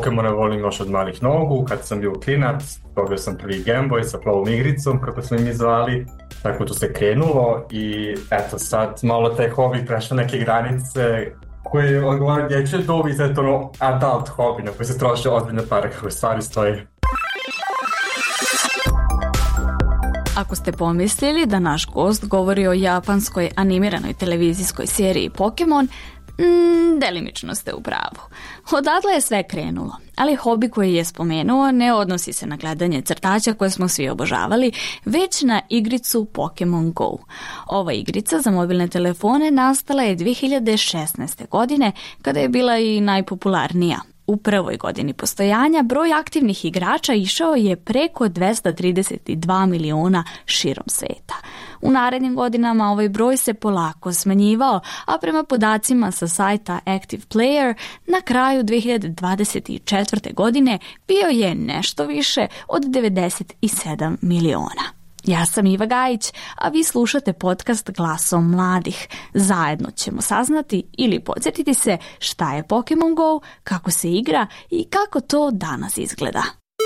Pokemone volim još od malih nogu, kad sam bio klinac, dobio sam prvi Game Boy sa plavom igricom, kako smo mi zvali, tako to se krenulo i eto sad malo taj hobi prešao neke granice koje odgovaraju dječje dobi, sad to ono adult hobi na koji se troše ozbiljne pare kako stvari stoje. Ako ste pomislili da naš gost govori o japanskoj animiranoj televizijskoj seriji Pokemon, delimično ste u pravu. Odatle je sve krenulo, ali hobi koji je spomenuo ne odnosi se na gledanje crtaća koje smo svi obožavali, već na igricu Pokemon Go. Ova igrica za mobilne telefone nastala je 2016. godine, kada je bila i najpopularnija. U prvoj godini postojanja broj aktivnih igrača išao je preko 232 miliona širom sveta. U narednim godinama ovaj broj se polako smanjivao, a prema podacima sa sajta Active Player na kraju 2024. godine bio je nešto više od 97 miliona. Ja sam Iva Gajić, a vi slušate podcast Glasom mladih. Zajedno ćemo saznati ili podsjetiti se šta je Pokemon Go, kako se igra i kako to danas izgleda.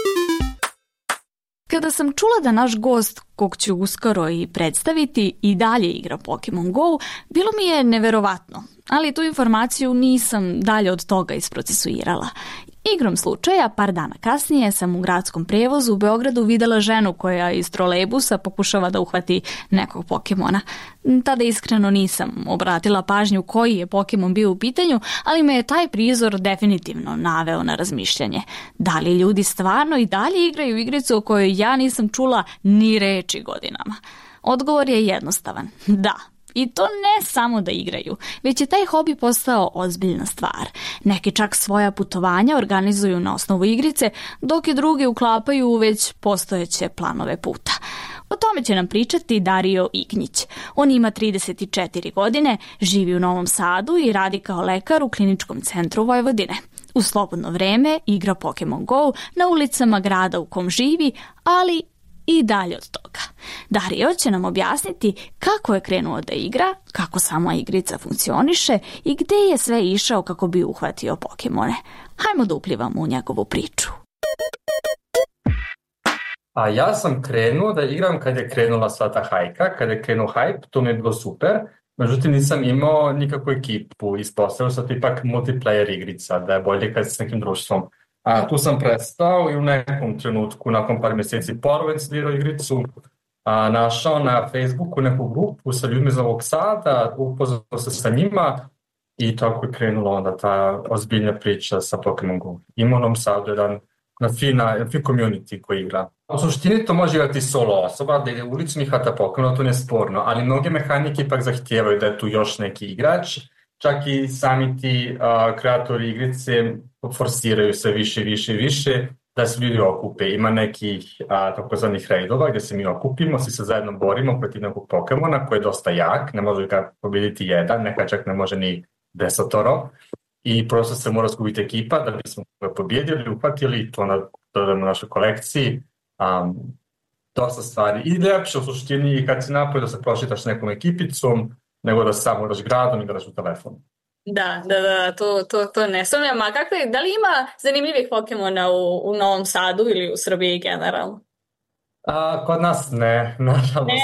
Kada sam čula da naš gost, kog ću uskoro i predstaviti, i dalje igra Pokemon Go, bilo mi je neverovatno, ali tu informaciju nisam dalje od toga isprocesuirala. Igrom slučaja, par dana kasnije sam u gradskom prevozu u Beogradu videla ženu koja iz trolejbusa pokušava da uhvati nekog Pokemona. Tada iskreno nisam obratila pažnju koji je Pokemon bio u pitanju, ali me je taj prizor definitivno naveo na razmišljanje. Da li ljudi stvarno i dalje igraju igricu o kojoj ja nisam čula ni reči godinama? Odgovor je jednostavan. Da. I to ne samo da igraju, već je taj hobi postao ozbiljna stvar. Neki čak svoja putovanja organizuju na osnovu igrice, dok i drugi uklapaju u već postojeće planove puta. O tome će nam pričati Dario Ignjić. On ima 34 godine, živi u Novom Sadu i radi kao lekar u Kliničkom centru Vojvodine. U slobodno vreme igra Pokemon Go na ulicama grada u kom živi, ali i dalje od toga. Dario će nam objasniti kako je krenuo da igra, kako sama igrica funkcioniše i gde je sve išao kako bi uhvatio Pokemone. Hajmo da uplivamo u njegovu priču. A ja sam krenuo da igram kad je krenula sva ta hajka, kad je krenuo hype, to mi je bilo super. Međutim, nisam imao nikakvu ekipu, ispostavio sam to ipak multiplayer igrica, da je bolje kad s nekim društvom. A tu sam prestao i u nekom trenutku, nakon par mjeseci ponovo instalirao igricu, našao na Facebooku neku grupu sa ljudima iz Novog Sada, upoznao se sa njima i tako je krenula onda ta ozbiljna priča sa Pokemon Go. Ima u Novom Sadu jedan fin community koji igra. U suštini to može igrati solo osoba, da ide ulični hvata Pokemon, to nije sporno, ali mnoge mehanike ipak zahtijevaju da je tu još neki igrač. Čak i sami ti kreatori igrice forsiraju sve više da se ljudi okupe. Ima nekih takozvanih raidova gdje se mi okupimo, svi se zajedno borimo protiv nekog Pokemona koji je dosta jak, ne može ga pobjediti jedan, neka čak ne može ni 10. I prosto se mora skupiti ekipa da bismo ga pobjedili, uhvatili i to dodamo našoj kolekciji. Dosta stvari. I ljepše u suštini kad si napoj da se prošitaš nekom ekipicom, nego da samo igraš gradom i igraš u telefonu. Da, to ne sumnjam. A da li ima zanimljivih Pokemona u Novom Sadu ili u Srbiji generalno? Kod nas ne, nažalost.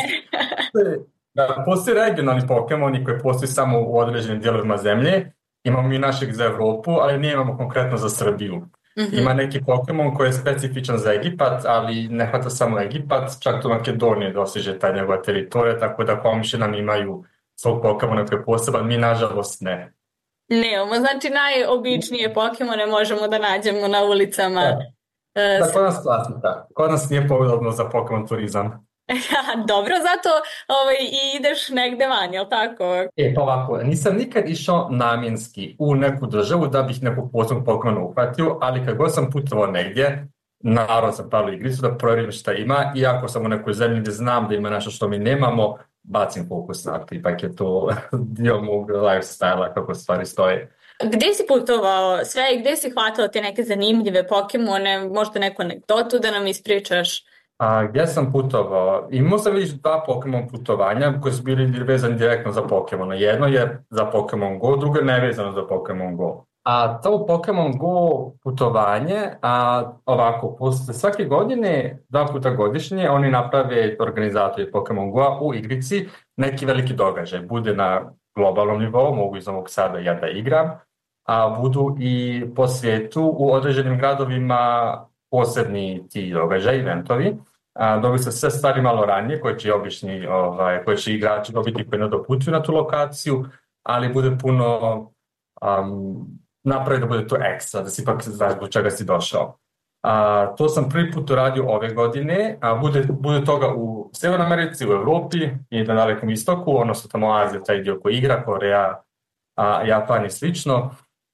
Postoji regionalni Pokemoni koji postoji samo u određenim dijelovima zemlje. Imamo i našeg za Evropu, ali nije imamo konkretno za Srbiju. Mm-hmm. Ima neki Pokemon koji je specifičan za Egipat, ali ne hvata samo Egipat, čak do Makedonije dosiže taj njegova teritorija, tako da komšije nam imaju svog Pokemona koji je poseban, mi nažalost ne. Nemamo, znači najobičnije Pokemone možemo da nađemo na ulicama. Da, kod nas klasnika. Kod nas nije pogodno za Pokemon turizam. Dobro, zato i ideš negde van, jel tako? Pa ovako, nisam nikad išao namjenski u neku državu da bih nekog posebnog Pokemona uhvatio, ali kad god sam putovao negdje, naravno sam pravio igricu da provjerim šta ima, i ako sam u nekoj zemlji gdje znam da ima nešto što mi nemamo, bacim fokus na to, ipak je to dio mog lifestyle-a kako stvari stoje. Gde si putovao sve i gde si hvatao te neke zanimljive Pokemone, možda neku anegdotu da nam ispričaš? Gdje sam putovao? Imao sam već 2 Pokemon putovanja koji su bili vezani direktno za Pokemona. Jedno je za Pokemon Go, drugo je nevezano za Pokemon Go. A to Pokemon Go putovanje, ovako, posle svake godine, 2 puta godišnje, oni naprave organizatori Pokemon Go u igrici neki veliki događaj. Bude na globalnom nivou, mogu iz Novog Sada ja da igram, a budu i po svijetu u određenim gradovima posebni ti događaji, eventovi. Dobiju se sve stvari malo ranije, koje će igrači dobiti koji ne doputuju na tu lokaciju, ali bude puno napravi da bude to ekstra, da si ipak znaš zbog čega si došao. To sam prvi put uradio ove godine, bude toga u Severnoj Americi, u Evropi i na Dalekom istoku, odnosno tamo Azija, taj dio koji igra, Koreja, Japan i slično.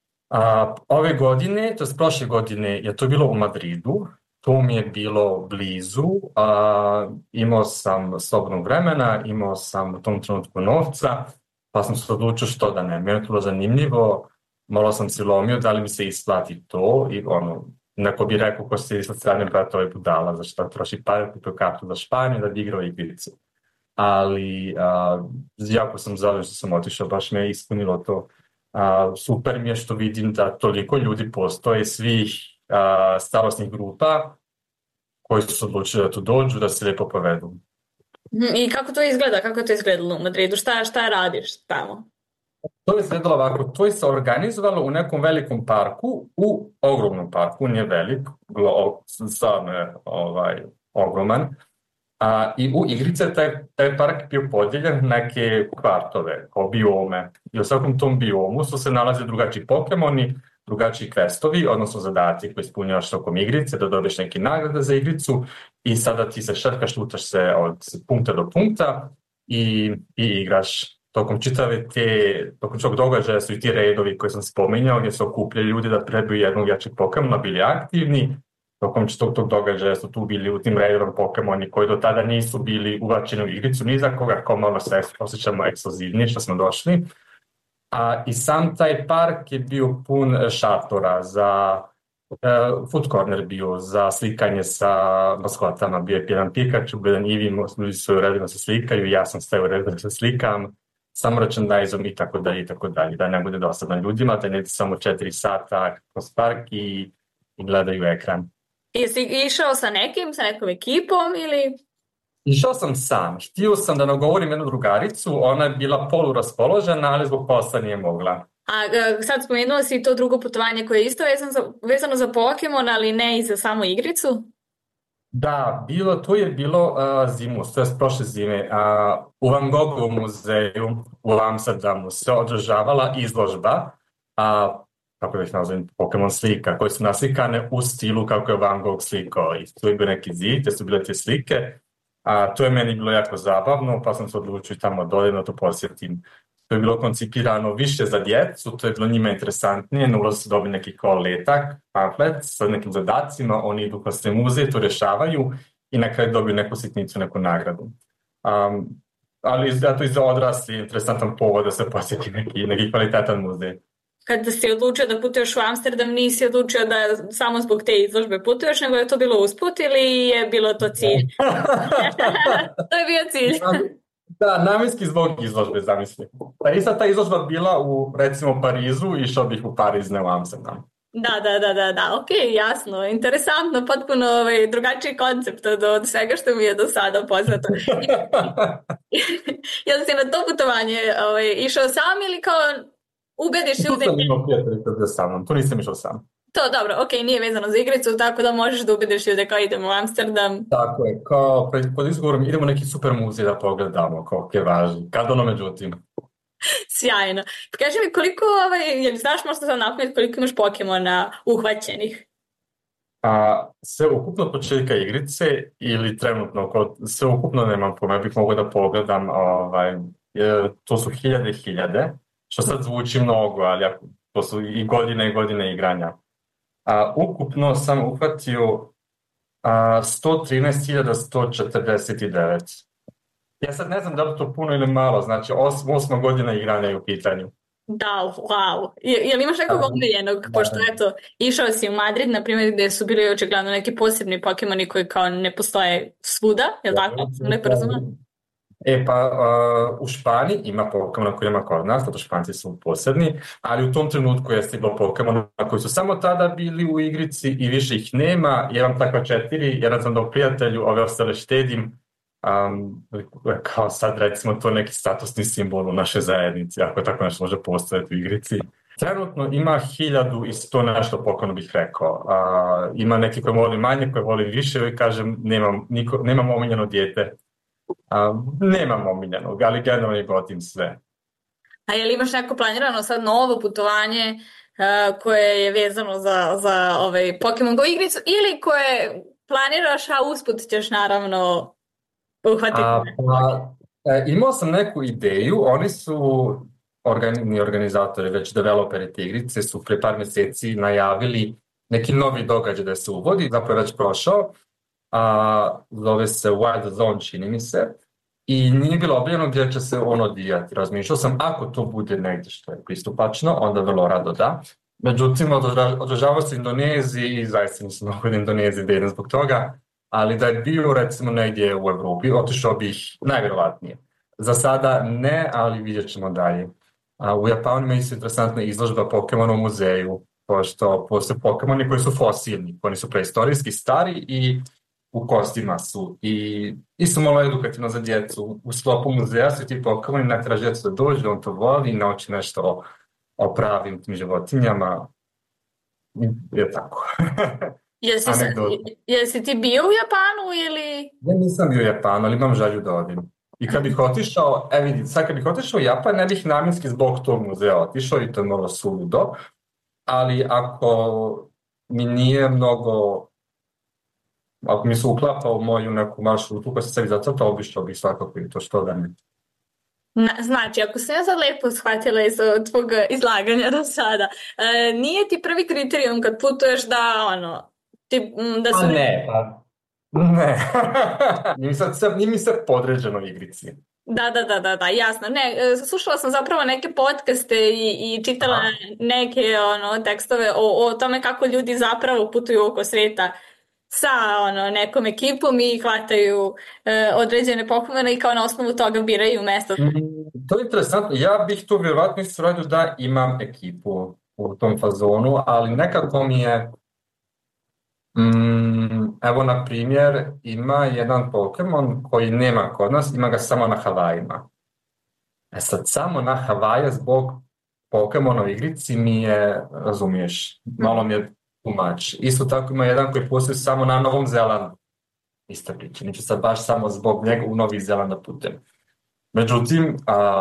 Ove godine, to je prošle godine, je to bilo u Madridu, to mi je bilo blizu, imao sam slobodnog vremena, imao sam u tom trenutku novca, pa sam se odlučio što da ne. Meni je to bilo zanimljivo, malo sam si lomio da li mi se isplati to i neko bi rekao ko se sa strane brata ovaj budala, zašto troši pare, kupio kartu za Španiju da bi igrao igricu. Ali jako sam zadovoljan što sam otišao, baš me je ispunilo to. Super mi je što vidim da toliko ljudi postoje, svih starosnih grupa koji su se odlučili da tu dođu, da se lijepo povedu. I kako to izgleda? Kako je to izgledalo u Madridu? Šta radiš tamo? To je izgledalo ovako, to je se organizovalo u nekom velikom parku, u ogromnom parku, nije velik, stvarno je ogroman. I u igrice taj park bio podijeljen neke kvartove, kao biome. I u svakom tom biomu su se nalaze drugačiji Pokemoni, drugačiji questovi, odnosno zadaci koji ispunjavaš tokom igrice, da dobiješ neke nagrade za igricu i sada ti se šetkaš, lutaš se od punkta do punkta i igraš. Tokom tog događaja su i ti redovi koji sam spominjao, gdje se okupljaju ljudi da trebaju jednog jačeg Pokemona, bili aktivni. Tokom tog događaja su tu bili u tim redovima Pokemoni koji do tada nisu bili uvačeni u igricu, ni za koga, kao malo se osjećamo ekskluzivnije što smo došli. I sam taj park je bio pun šatora za food corner bio, za slikanje sa maskotama. Bio je jedan Pikachu, bio jedan Eevee, ljudi su u redima se slikaju, ja sam stavio u redu da se slikam, sa merchandise-om i tako dalje, da ne bude dosadno ljudima, da ne ide samo 4 sata kroz park i gledaju ekran. Jesi išao sa nekom ekipom ili? Išao sam sam, htio sam da nagovorim jednu drugaricu, ona je bila poluraspoložena, ali zbog posla nije mogla. Sad spomenuo si to drugo putovanje koje je isto vezano za Pokemon, ali ne i za samu igricu? Da, to je bilo zimus, to je prošle zime. U Van Gogovom muzeju u Amsterdamu se održavala izložba, kako da ih nazovem, Pokemon slika, koje su naslikane u stilu kako je Van Gogh slikao. I tu je bio neki zid, te su bile te slike. To je meni bilo jako zabavno, pa sam se odlučio tamo dođem da to posjetim. To je bilo koncipirano više za djecu, to je bilo njima interesantnije, na ulazu su dobili neki kao letak, pamflet sa nekim zadacima, oni idu kroz te muzeje, to rješavaju i na kraju dobiju neku sitnicu, neku nagradu. Ali zato i za odrasli interesantan povod da se posjeti neki kvalitetan muzej. Kada si odlučio da putuješ u Amsterdam, nisi odlučio da samo zbog te izložbe putuješ, nego je to bilo usput ili je bilo to cilj? To je bio cilj. Da, namjenski zbog izložbe, zamisli. Ta izložba bila u, recimo, Parizu, išao bih u Pariz, ne u Amsterdam. Da, ok, jasno, interesantno, potpuno drugačiji koncept od svega što mi je do sada poznato. Jel si na to putovanje išao sam ili kao ubediš ljude? Tu sam imao prijatelja sa mnom, tu nisam išao sam. To dobro, ok, nije vezano za igricu, tako da možeš da ubediš ljude kao idemo u Amsterdam. Tako je, kao pod izgovorom idemo neki super muzej da pogledamo, kao je važno, kad međutim. Sjajno. Kaži mi koliko, jel znaš možda sad napamet koliko imaš Pokemona uhvaćenih? Sve ukupno od početka igrice ili trenutno, sve ukupno nemam pojma, bih mogao da pogledam, to su hiljade, što sad zvuči mnogo, ali to su i godine igranja. Ukupno sam uhvatio 113.149. Ja sad ne znam da li to puno ili malo, znači 8 godina igranja je u pitanju. Da, wow. Jel imaš nekog omiljenog, pošto eto, išao si u Madrid, na primjer, gdje su bili očigledno neki posebni Pokemoni koji kao ne postoje svuda, jel tako? Lepo razumem? U Španiji ima Pokemona koji ima kod nas, zato Španci su posebni, ali u tom trenutku je stiglo Pokemona koji su samo tada bili u igrici i više ih nema. Imam takva 4, jedan sam dao prijatelju, ove ostale štedim. Kao sad recimo to neki statusni simbol u našoj zajednici, ako tako nešto može postojati u igrici. Trenutno ima 1100 nešto Pokemona bih rekao. Ima neki koji voli manje, koji voli više i kažem nemam omiljeno dijete. Nemam omiljenog, ali generalno gotim sve. A je li imaš neko planirano sad novo putovanje koje je vezano za Pokemon Go igricu ili koje planiraš, a usput ćeš naravno uhvatiti? Imao sam neku ideju, oni su organizatori, već developeri te igrice su pre par mjeseci najavili neki novi događaj da se uvodi, zapravo je već prošao, zove se Wild Zone, čini mi se, i nije bilo objavljeno gdje će se on odvijati. Razmišljao sam, ako to bude negdje što je pristupačno, onda vrlo rado da. Međutim, održavao se Indoneziji i zaista nisam mogu da Indoneziji da idem zbog toga, ali da je bio recimo negdje u Evropi, otišao bih najvjerovatnije. Za sada ne, ali vidjet ćemo dalje. U Japanu ima isto interesantna izložba Pokemona u muzeju, pošto postoje Pokemoni koji su fosilni, oni su preistorijski stari i u kostima su i su malo edukativno za djecu. U sklopu muzeja su ti Pokemoni, natjeraš djecu da dođu, on to voli i nauči nešto o pravim tim životinjama. Je tako. Jesi ti bio u Japanu ili? Ja nisam bio u Japanu, ali imam želju da odim. I kad bih otišao, sad kad bih otišao u Japan, ne bih namjenski zbog tog muzeja otišao i to je malo suludo, ali ako mi nije mnogo, ako mi se uklapa u moju neku maršrutu koja se sebi zacrtao, obišao bih svakako i to što da ne. Znači, ako sam ja sad lepo shvatila iz tvog izlaganja do sada, nije ti prvi kriterijum kad putuješ da se... Ne. Nije mi se podređeno igrici. Da, jasno. Ne, slušala sam zapravo neke podcaste i čitala neke tekstove o tome kako ljudi zapravo putuju oko svijeta sa nekom ekipom i hvataju određene Pokemone i kao na osnovu toga biraju mesto. To je interesantno. Ja bih tu vjerovatno isto radio da imam ekipu u tom fazonu, ali nekako mi je evo, na primjer, ima jedan Pokemon koji nema kod nas, ima ga samo na Havajima. Sad, samo na Havaje zbog Pokemona u igrici mi je, razumiješ, malo mi je tumač. Isto tako ima jedan koji postoji samo na Novom Zelandu. Ista priča, neću sad baš samo zbog njega u Novi Zeland da putem. Međutim,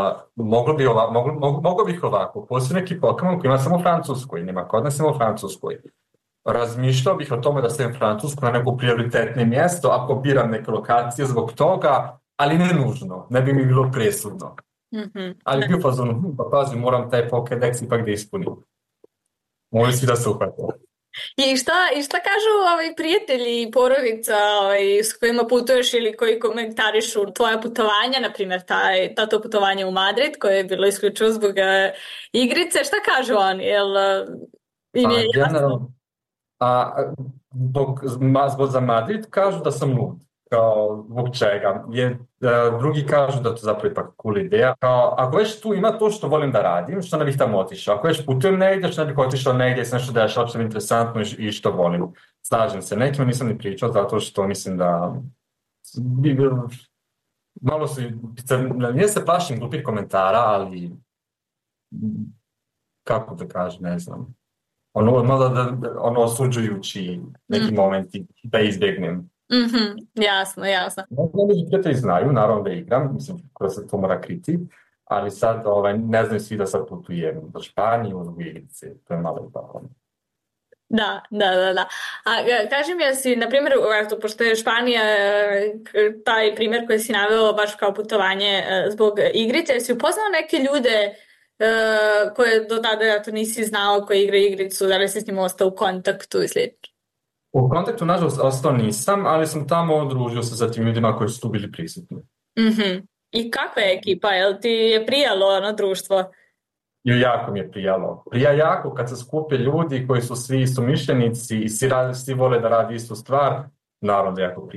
moglo bih ovako, postoji neki Pokemon koji ima samo u Francuskoj, nema kod nas samo u Francuskoj. Razmišljao bih o tome da stavim Francusku na neko prioritetno mjesto ako biram neke lokacije zbog toga, ali ne nužno, ne bi mi bilo presudno. Ali bio fazon, pa pazi, moram taj Pokédex ipak da ispunim. Molim si da se uhvate. I šta kažu prijatelji i porodica s kojima putuješ ili koji komentarišu tvoja putovanja, na primjer to putovanje u Madrid koje je bilo isključivo zbog igrice, šta kažu oni? Im je jasno? Zbog za Madrid kažu da sam lud, kao zbog čega. Drugi kažu da to zapravo ipak cool ideja. Kao, ako već tu ima to što volim da radim, što ne bih tamo otišao. Ako već putujem negdje, što ne bih otišao negdje, se nešto dešava što je interesantno i što volim. Slažem se, nekima nisam ni pričao zato što mislim da malo su, nije se plašim glupih komentara, ali kako da kažem, ne znam. Osuđujući neki momenti da izbjegnem. Jasno. Među prijatelji znaju, naravno da igram, mislim da se to mora kriti, ali sad ne znaju svi da sad putujem do Španije, u igrice, to je malo tako. Da. A kaži mi, jesi, na primjer, pošto je Španija taj primjer koji si naveo baš kao putovanje zbog igrice, jesi upoznao neke ljude koje do tada nisi znao koji igra igricu, da li si s njim ostao u kontaktu i slično? U kontaktu, nažalost, ostao nisam, ali sam tamo družio se sa tim ljudima koji su tu bili prisutni. I kakva je ekipa? Jel ti je prijalo društvo? Jako mi je prijalo. Prija jako kad se skupe ljudi koji su svi istomišljenici i svi vole da radi istu stvar, naravno da jako prija.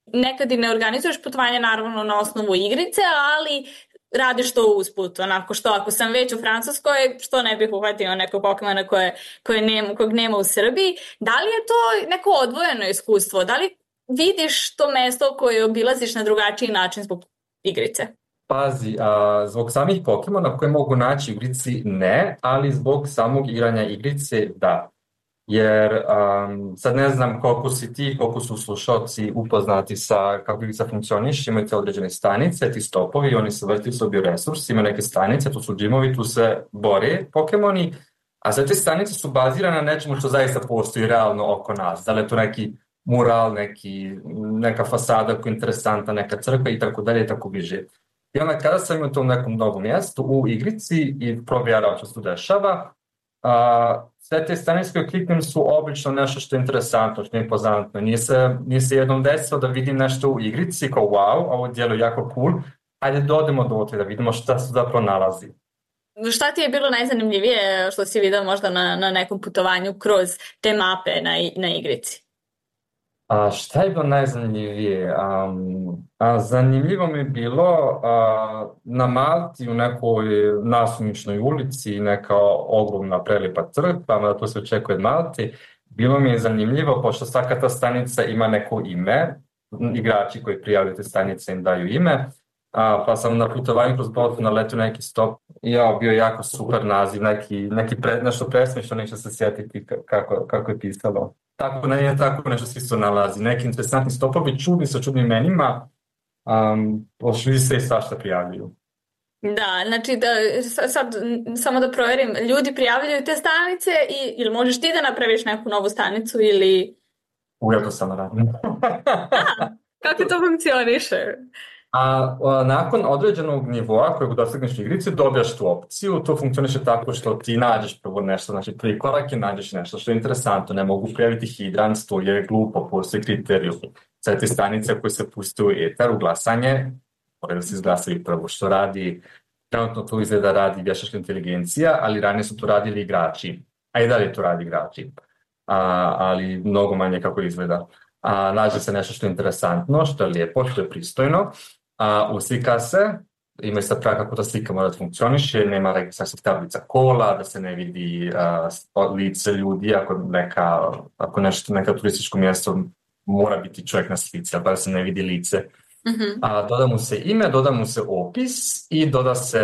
nekad i ne organizuješ putovanje naravno na osnovu igrice, ali radiš to usput, onako što ako sam već u Francuskoj, što ne bih uhvatio nekog Pokemona kojeg nema u Srbiji. Da li je to neko odvojeno iskustvo? Da li vidiš to mesto koje obilaziš na drugačiji način zbog igrice? Pazi, zbog samih Pokemona koje mogu naći u igrici ne, ali zbog samog igranja igrice da. Jer sad ne znam koliko si ti, koliko su slušalci upoznati sa kako igrica funkcioniše, imate određene stanice, ti stopovi, oni se vrti su bioresursi, ima neke stanice, tu su džimovi, tu se bore Pokemoni, a sve te stanice su bazirane na nečemu što zaista postoji realno oko nas. Da li je to neki mural, neka fasada koja je interesantna, neka crkva i tako dalje i tako bliže. I onda kada sam imao u tom nekom novom mjestu u igrici i provjerao što se tu dešava, sve te stanice koje kliknem su obično nešto što je interesantno, što je impozantno. Nije se jednom desilo da vidim nešto u igrici kao wow, ovo djeluje jako cool, ajde dodemo dotle da vidimo šta se zapravo nalazi. Šta ti je bilo najzanimljivije što si vidio možda na nekom putovanju kroz te mape na igrici? Šta je bilo najzanimljivije? Zanimljivo mi je bilo na Malti u nekoj nasumičnoj ulici, neka ogromna prelijepa crkva, da to se očekuje od Malti. Bilo mi je zanimljivo, pošto svaka ta stanica ima neko ime, igrači koji prijavljaju te stanice im daju ime, pa sam na putovanju kroz Baltu naletio neki stop i bio jako super naziv, nešto presmišno, neću se sjetiti kako je pisalo. Tako nešto svi se nalazi. Neki interesantni stopovi, čudni sa čudnim imenima, pošli se i svašta prijavljuju. Da, znači sad samo da provjerim, ljudi prijavljuju te stanice ili možeš ti da napraviš neku novu stanicu ili... Ja to samo radim. Kako to funkcioniše? Nakon određenog nivoa kojeg dosegneš u igrici, dobijaš tu opciju. To funkcioniše tako što ti nađeš prvo nešto, znači prvi korak je nađeš nešto što je interesantno. Ne mogu prijaviti hidrant, to je glupo, postoji kriteriju. Sve te stanice koje se puste u etar, u glasanje, moraju da se izglasaju prvo što radi. Trenutno to izgleda radi vještačka inteligencija, ali ranije su to radili igrači. A i dalje to radi igrači. Ali mnogo manje kako izgleda. Nađe se nešto što je interesantno, što je lijepo, što je pristojno. Uslika se, ima sad prav kako ta slika mora da funkcioniše, nema registracijskih tablica kola, da se ne vidi lice ljudi, ako neka turističko mjesto mora biti čovjek na slici, ali da se ne vidi lice. Mm-hmm. Doda mu se ime, doda mu se opis i doda se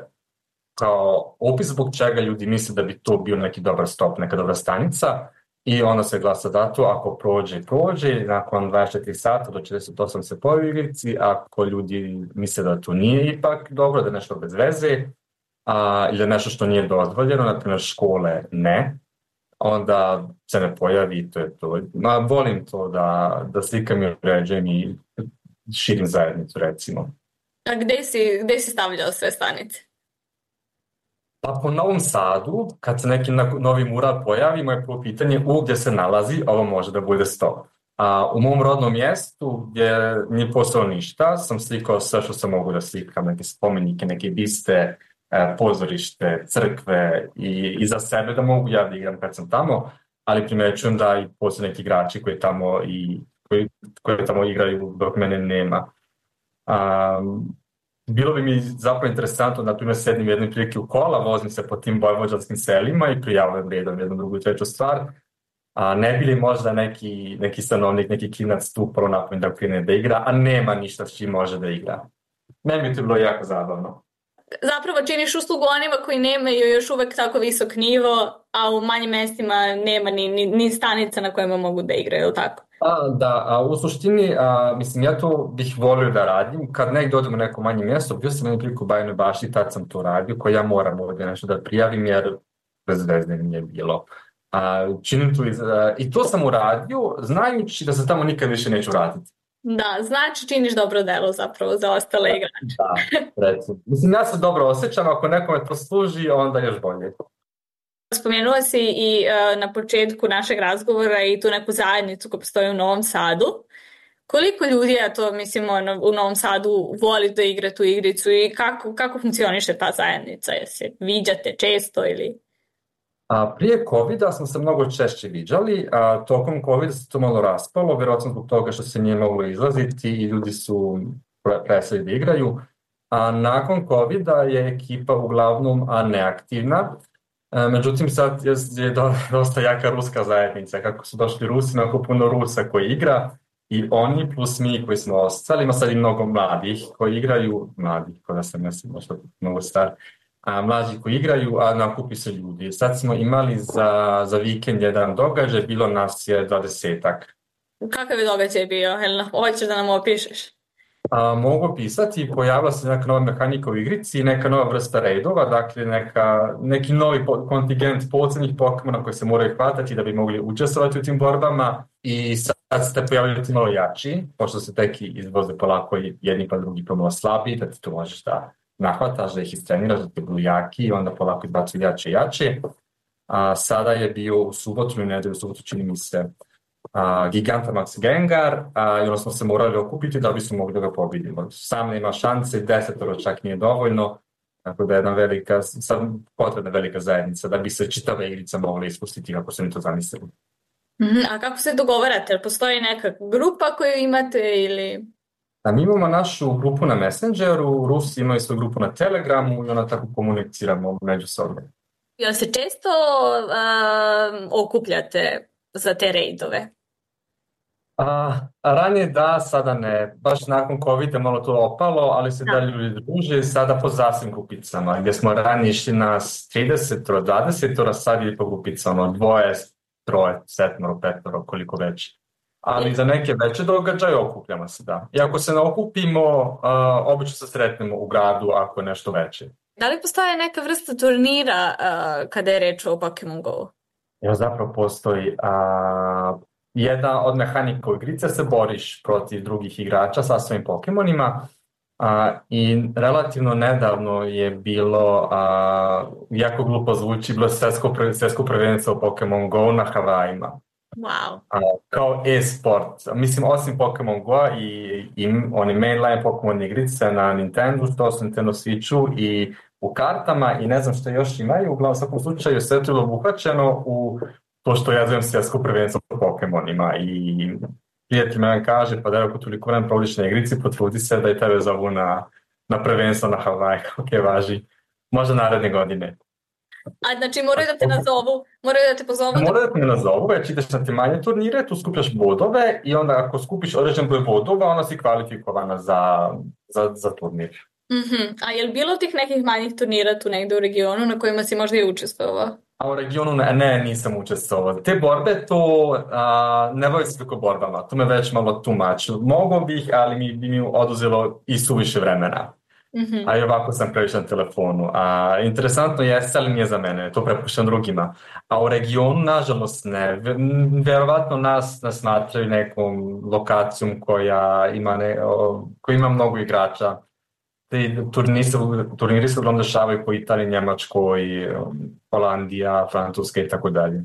kao opis zbog čega ljudi misle da bi to bio neki dobar stop, neka dobra stanica. I onda se glasa dato, ako prođe, nakon 24 sata do 48 se pojavi u igrici, ako ljudi misle da to nije ipak dobro, da je nešto bez veze, ili da nešto što nije dozvoljeno, na primjer škole ne, onda se ne pojavi i to je to. Volim to da slikam i uređujem i širim zajednicu, recimo. A gde si stavljao sve stanice? Pa po Novom Sadu, kad se neki novi mural pojavi, moje prvo pitanje gdje se nalazi, ovo može da bude stop. U mom rodnom mjestu, gdje nije postalo ništa, sam slikao sve što sam mogu da slikam, neke spomenike, neke biste, pozorište, crkve i za sebe da mogu ja da igram kad sam tamo, ali primećujem da i postoje neki igrači koji tamo igraju dok mene nema. Bilo bi mi zapravo interesantno da tu sedim jedne prilike u kola, vozim se po tim vojvođanskim selima i prijavljam redom jednu, drugu i treću stvar. Ne bi li možda neki stanovnik, neki klinac tu prvo napravim da krene da igra, a nema ništa s čim može da igra. Meni bi to bilo jako zabavno. Zapravo činiš uslugu onima koji nemaju još uvek tako visok nivo, a u manjim mestima nema ni stanica na kojima mogu da igraju, ili tako? U suštini, mislim, ja to bih volio da radim. Kad negdje odem u neko manje mjesto, bio sam jednu priliku u Bajinoj Bašti, tad sam to radio, koji ja moram ovdje nešto da prijavim, jer bez veze nije bilo. Činim to i to sam uradio, znajući da se tamo nikad više neću vratiti. Da, znači činiš dobro delo zapravo za ostale igrače. Da, recimo. Mislim, ja se dobro osjećam, ako nekome to služi, onda još bolje. Spomenula si i na početku našeg razgovora i tu neku zajednicu koja postoji u Novom Sadu. Koliko ljudi, a to mislimo u Novom Sadu, voli da igra tu igricu i kako funkcioniše ta zajednica? Jel se viđate često ili... Prije COVID-a smo se mnogo češće viđali, a tokom COVID-a se to malo raspalo, vjerojatno zbog toga što se nije moglo izlaziti i ljudi su prestali da igraju. A nakon COVID-a je ekipa uglavnom neaktivna. Međutim, sad je dosta jaka ruska zajednica. Kako su došli Rusi, jako puno Rusa koji igra i oni plus mi koji smo ostali. Ima sad i mnogo mladih koji igraju, mladih, kada sam mislim možda mnogo star, mlađi koji igraju, a nakupi se ljudi. Sad smo imali za vikend jedan događaj, bilo nas je 20-ak. Kakav je događaj bio? Hoćeš da nam opišeš? Mogu pisati, pojavila se neka nova mehanika u igrici, neka nova vrsta raidova, dakle neki novi kontingent posebnih Pokemona koji se moraju hvatati da bi mogli učestvovati u tim borbama i sad ste pojavili ti malo jači, pošto se teki izvoze polako jedni pa drugi pomalo slabi, da ti to možeš da nahvataš, da ih istreniraš, da ti budu jaki i onda polako izbacuju jače i jače. Sada je bio u subotu ili nedelju, u subotu čini mi se, Gigantamax Gengar i onda smo se morali okupiti da bismo mogli da ga pobedimo. Sam nema šanse, 10 čak nije dovoljno, tako da je potrebna velika zajednica da bi se čitava igrica mogla ispustiti kako su mi to zamislili. A kako se dogovarate? Postoji neka grupa koju imate ili... Mi imamo našu grupu na Messengeru, Rusi imaju svoju grupu na Telegramu i onda tako komuniciramo međusobno. Jel se često okupljate za te rejdove? Ranije da, sada ne. Baš nakon COVID-a malo to opalo, ali se dalje ljudi druže sada po zasebnim grupicama. Gdje smo ranije išli nas 30, 20, sad je po grupicama 2, 3, 7, 5, koliko već. Ali za neke veće događaje okupljamo se, da. I ako se ne okupimo, obično se sretnemo u gradu ako je nešto veće. Da li postoje neka vrsta turnira kada je reč o Pokemon Go? Zapravo postoji jedna od mehanika u igrice, se boriš protiv drugih igrača sa svojim Pokemonima i relativno nedavno je bilo, jako glupo zvuči, bilo svjetsko prvenstvo u Pokemon Go na Havajima. Wow. Kao e-sport. Mislim, osim Pokemon Go i oni mainline Pokemon igrice na Nintendo, što su Nintendo Switchu i u kartama i ne znam što još imaju, uglavnom u svakom slučaju sve to je obuhvaćeno u to što ja zovem svjetsko prvenstvo po Pokemonima i prijatelj me kaže, pa da ako toliko vremena provodiš na igrici, potrudi se da i tebe zovu na prvenstvo na Hawaii, ok, važi, možda naredne godine. Znači moraju da te nazovu, moraju da te pozovu? Moraju da te nazovu, već ideš na te manje turnire, tu skupljaš bodove i onda ako skupiš određen broj bodova, onda si kvalifikovana za turnir. A je li bilo tih nekih manjih turnira tu negdje u regionu na kojima si možda i učestvovao? A u regionu ne, nisam učestvovao. Te borbe to ne bavim se toliko borbama, to me već malo tumači. Mogu bih, ali bi mi oduzelo i suviše vremena. A i ovako sam previše na telefonu. Interesantno jeste, ali nije za mene, to prepuštam drugima. A u regionu, nažalost, ne. Vjerovatno nas smatraju nekom lokacijom koja ima mnogo igrača. Te turniri se uglavnom dešavaju po Italiji, Njemačkoj, Holandija, Francuska i tako dalje.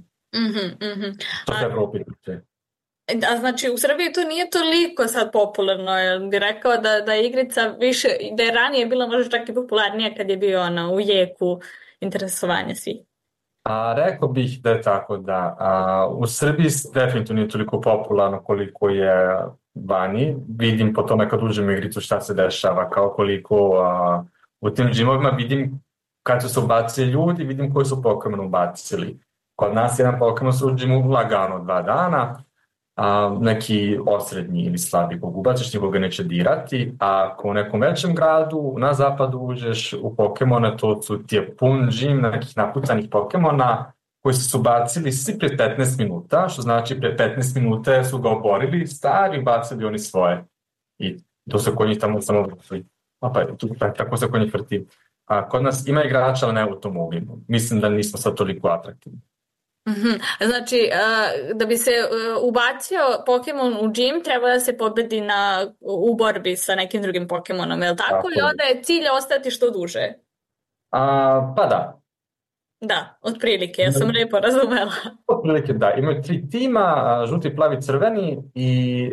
To se Evropi tiče. A znači u Srbiji to nije toliko sad popularno, jer bi rekao da je igrica više, da je ranije bila možda čak i popularnija kad je bio u jeku interesovanja svi. Rekao bih da je tako, da. U Srbiji definitivno nije toliko popularno koliko je vani. Vidim po tome kad uđem u igricu šta se dešava, kao koliko u tim džimovima vidim kad su se ubacili ljudi, vidim koji su Pokemon ubacili. Kod nas jedan Pokemon se u džimu lagano 2 dana, neki osrednji ili slabi kog ubaciš, nikoga neće dirati, a ako u nekom većem gradu na zapadu uđeš u Pokemona, to su ti je pun džim nekih napucanih Pokemona koji su se ubacili svi pre 15 minuta, što znači pre 15 minuta su ga oborili, stari ubacili oni svoje. I to se kod njih tamo samo vrti. Tako se kod njih vrti. Kod nas ima igrača, ali ne u tom obimu. Mislim da nismo sad toliko atraktivni. Znači, da bi se ubacio Pokemon u džim, treba da se pobedi u borbi sa nekim drugim Pokemonom, je li tako? I onda je cilj ostati što duže? Pa da. Da, otprilike, ja sam lijepo razumela. Otprilike da, imaju 3 tima, žuti, plavi, crveni i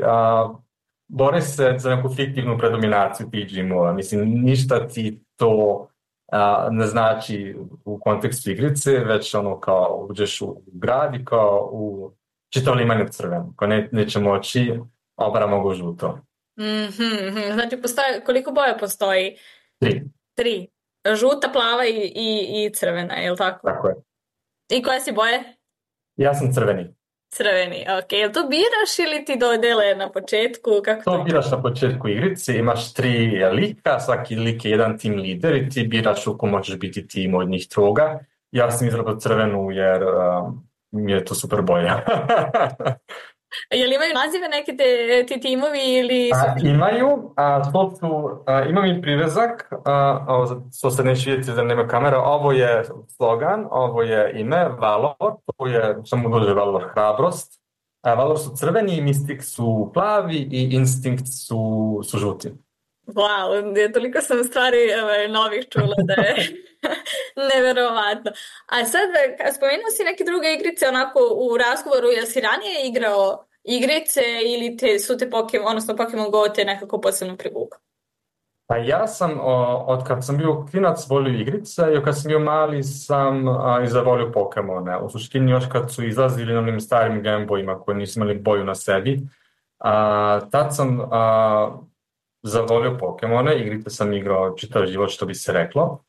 bore se za neku fiktivnu predominaciju tih džimova. Mislim, ništa ti to ne znači u kontekstu igrice, već ono kao uđeš u grad i kao u čitav liman je crven, ko neće moći, obara mogu žuto. Znači, koliko boja postoji? 3. Žuta, plava i crvena, je li tako? Tako je. I koje si boje? Ja sam crveni. Crveni, ok. Jel to biraš ili ti dodele na početku? Kako to biraš na početku igrice, imaš 3 lika, svaki lik je jedan tim lider i ti biraš u ko možeš biti tim od njih 3. Ja sam izabrao crvenu jer mi je to super boja. Jel imaju nazive neke ti timovi ili... Imaju, imam i privezak, to se neće vidjeti da nema kamera, ovo je slogan, ovo je ime, Valor, to je, samo dođe Valor, hrabrost. Valor su crveni, Mystic su plavi i Instinct su žuti. Wow, toliko sam stvari novih čula da je neverovatno. A sad, spomenuo si neke druge igrice onako u razgovoru, jel si ranije igrao igrice ili su te Pokemon Go te nekako posebno privukao? Pa ja sam, od kad sam bio klinac, volio igrice i kad sam bio mali sam i zavolio Pokemone. U suštini još kad su izlazili na onim starim Game Boyima koji nisu imali boju na sebi, tad sam zavolio Pokemone, igrice sam igrao čitav život, što bi se reklo.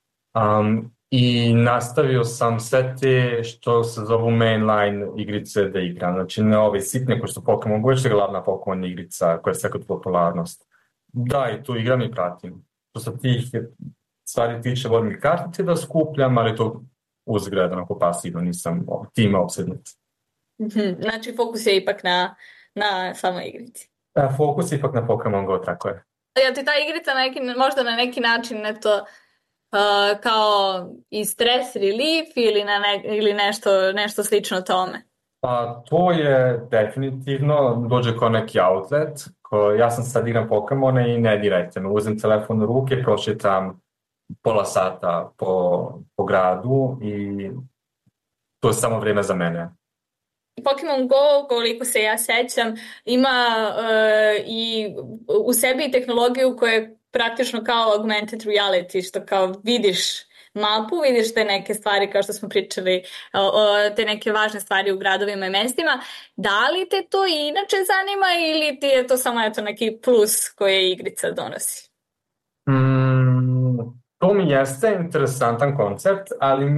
I nastavio sam sve te što se zovu mainline igrice da igram. Znači ne ove sitne koje su Pokemon Go, je glavna Pokemon igrica koja je sekund popularnost. Da, i tu igram i pratim. Što se tih stvari tiče, volim i kartice da skupljam, ali to uzgled, onako pasivno, nisam time opsednut. Znači fokus je ipak na samoj igrici. Fokus je ipak na Pokemon Go, tako je. Ja ti ta igrica možda na neki način kao i stress relief ili nešto slično tome? To je definitivno, dođe kao neki outlet. Ja sam sad igram Pokemone i ne dirajte me. Uzem telefon u ruke, prošetam pola sata po gradu i to je samo vrijeme za mene. Pokemon Go, koliko se ja sećam, ima i u sebi tehnologiju koja je praktično kao augmented reality, što kao vidiš mapu, vidiš te neke stvari kao što smo pričali, te neke važne stvari u gradovima i mestima. Da li te to inače zanima ili ti je to samo neki plus koje igrica donosi? To mi jeste interesantan koncept, ali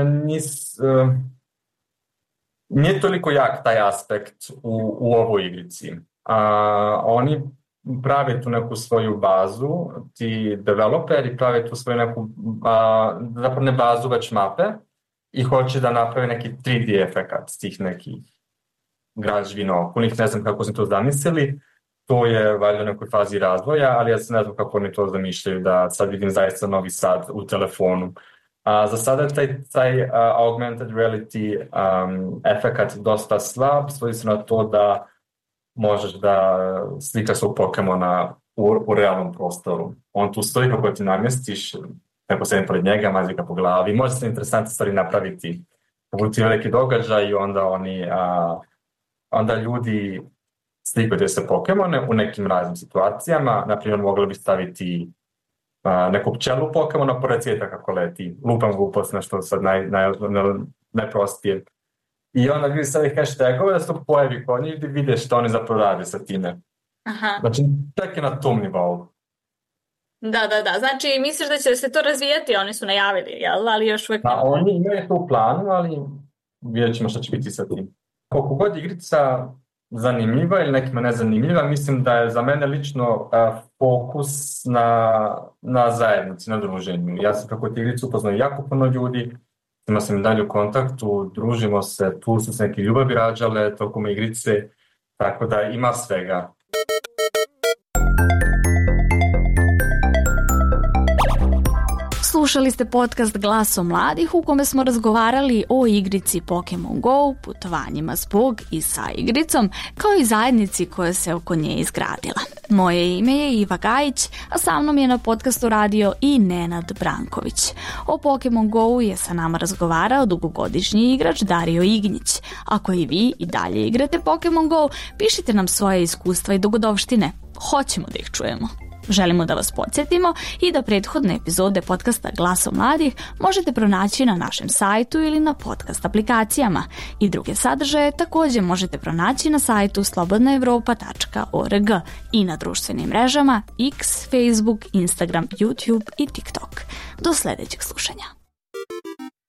nije toliko jak taj aspekt u ovoj igrici. Oni prave tu neku svoju bazu, ti developeri prave tu svoju neku, zapravo ne bazu, već mape i hoće da naprave neki 3D efekat tih nekih građevina okolnih, ne znam kako su to zamislili, to je valjda u nekoj fazi razvoja, ali ja se ne znam kako oni to zamišljaju, da sad vidim zaista Novi Sad u telefonu. Za sada je taj augmented reality efekat dosta slab, svodi se na to da možeš da slikaš svog Pokemona u realnom prostoru. On tu stoji kako ti namjestiš, neko sedim pored njega, mazi ga po glavi. Može se interesantne stvari napraviti. Budu veliki događaj i onda ljudi slikaju se Pokemone u nekim raznim situacijama. Naprimjer, mogli bi staviti neku pčelu Pokemona pored cvijeta kako leti. Lupam glupost, nešto sad najprostije. I onda ljudi stavili hashtagove da se to pojavi kod njih i vide što oni zapravo rade sa time. Aha. Znači, tek je na tom nivou. Da. Znači, misliš da će se to razvijati? Oni su najavili, jel? Ali još uvijek... Oni imaju to u planu, ali vidjet ćemo što će biti sa tim. Koliko god igrica zanimljiva ili nekima nezanimljiva, mislim da je za mene lično fokus na zajednici, na druženju. Ja sam kako ti igricu upoznao jako puno ljudi, ima sam i dalje u kontaktu, družimo se, tu su se neke ljubavi rađale tokom igrice, tako da ima svega. Slušali ste podcast Glaso mladih u kome smo razgovarali o igrici Pokemon Go, putovanjima zbog i sa igricom, kao i zajednici koja se oko nje izgradila. Moje ime je Iva Gajić, a sa mnom je na podcastu radio i Nenad Branković. O Pokemon Go je sa nama razgovarao dugogodišnji igrač Dario Ignjić. Ako i vi i dalje igrate Pokemon Go, pišite nam svoje iskustva i dogodovštine. Hoćemo da ih čujemo. Želimo da vas podsjetimo i da prethodne epizode podcasta Glasom mladih možete pronaći na našem sajtu ili na podcast aplikacijama i druge sadržaje također možete pronaći na sajtu slobodnaevropa.org i na društvenim mrežama X, Facebook, Instagram, YouTube i TikTok. Do sljedećeg slušanja.